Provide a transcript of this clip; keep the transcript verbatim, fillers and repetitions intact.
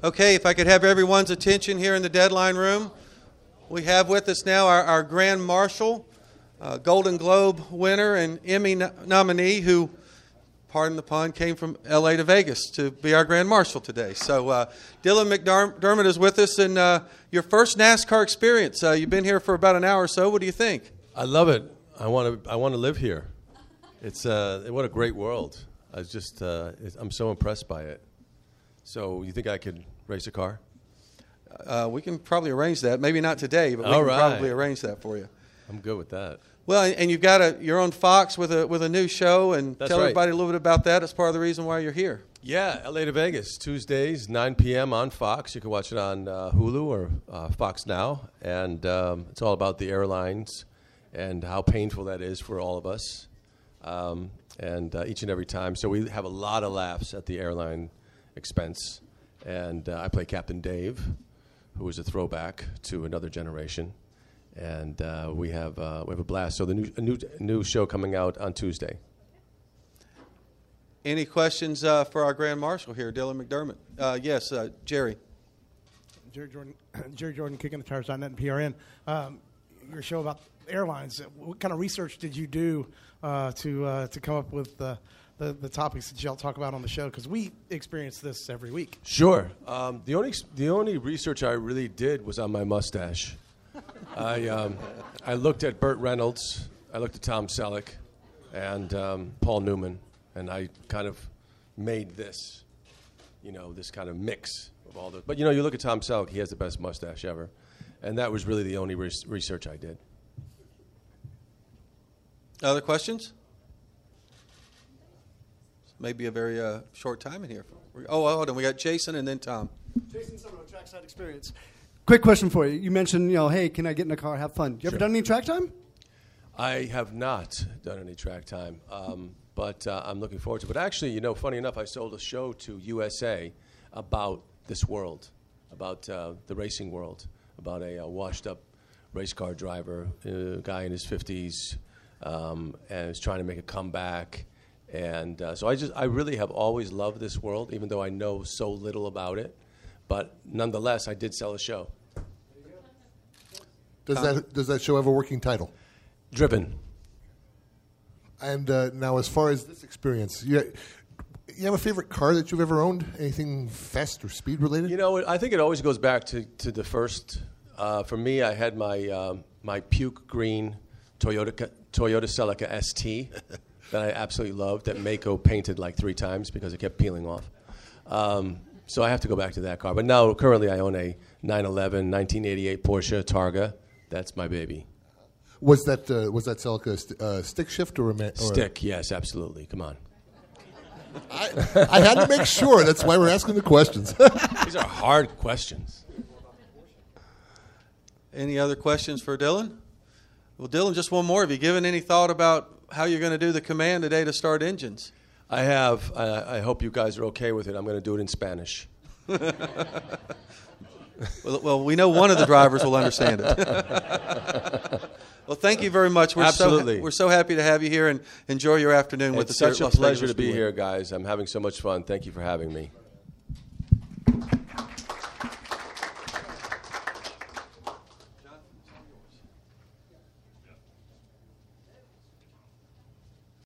Okay, if I could have everyone's attention here in the deadline room. We have with us now our, our Grand Marshal, uh, Golden Globe winner and Emmy no- nominee who, pardon the pun, came from L A to Vegas to be our Grand Marshal today. So uh, Dylan McDermott is with us, and uh, your first NASCAR experience. Uh, you've been here for about an hour or so. What do you think? I love it. I want to. I want to live here. It's uh, what a great world. I was just. Uh, I'm so impressed by it. So you think I could race a car? Uh, we can probably arrange that. Maybe not today, but we All can right. probably arrange that for you. I'm good with that. Well, and you've got a you're on Fox with a with a new show, and That's tell right. everybody a little bit about that. That's part of the reason why you're here. Yeah, L A to Vegas, Tuesdays, nine p.m. on Fox. You can watch it on uh, Hulu or uh, Fox Now, and um, it's all about the airlines and how painful that is for all of us, um, and uh, each and every time. So we have a lot of laughs at the airline expense, and uh, I play Captain Dave, who is a throwback to another generation, and uh, we have uh, we have a blast. So the new a new new show coming out on Tuesday. Any questions uh, for our Grand Marshal here, Dylan McDermott? Uh, yes, uh, Jerry. Jerry Jordan, Jerry Jordan, kicking the tires dot net and P R N. Um, your show about airlines. What kind of research did you do uh, to uh, to come up with the, the the topics that y'all talk about on the show? Because we experience this every week. Sure. Um, the only the only research I really did was on my mustache. I um, I looked at Burt Reynolds, I looked at Tom Selleck, and um, Paul Newman, and I kind of made this, you know, this kind of mix of all the. But you know, you look at Tom Selleck; he has the best mustache ever, and that was really the only res- research I did. Other questions? Maybe a very uh, short time in here. Oh, hold on. We got Jason and then Tom. Jason Summerall, Trackside Experience. Quick question for you. You mentioned, you know, hey, can I get in a car, have fun? You ever Sure. done any track time? I have not done any track time, um, but uh, I'm looking forward to it. But actually, you know, funny enough, I sold a show to U S A about this world, about uh, the racing world, about a, uh washed-up race car driver, a guy in his fifties, um, and is trying to make a comeback. And uh, so I just, I really have always loved this world, even though I know so little about it. But nonetheless, I did sell a show. Does that does that show have a working title? Driven. And uh, now, as far as this experience, you, you have a favorite car that you've ever owned? Anything fast or speed related? You know, I think it always goes back to, to the first. Uh, for me, I had my um, my puke green Toyota Toyota Celica S T that I absolutely loved, that Mako painted like three times because it kept peeling off. Um, so I have to go back to that car. But now, currently, I own a nine eleven nineteen eighty-eight Porsche Targa. That's my baby. Was that uh, was that Celica a st- uh, stick shift or a ma- or Stick, yes, absolutely. Come on. I, I had to make sure. That's why we're asking the questions. These are hard questions. Any other questions for Dylan? Well, Dylan, just one more. Have you given any thought about how you're going to do the command today to start engines? I have. I, I hope you guys are okay with it. I'm going to do it in Spanish. well, well, we know one of the drivers will understand it. Well, thank you very much. We're Absolutely. So, we're so happy to have you here and enjoy your afternoon with It's us. such here a at Los pleasure Angeles to be Speedway. here, guys. I'm having so much fun. Thank you for having me.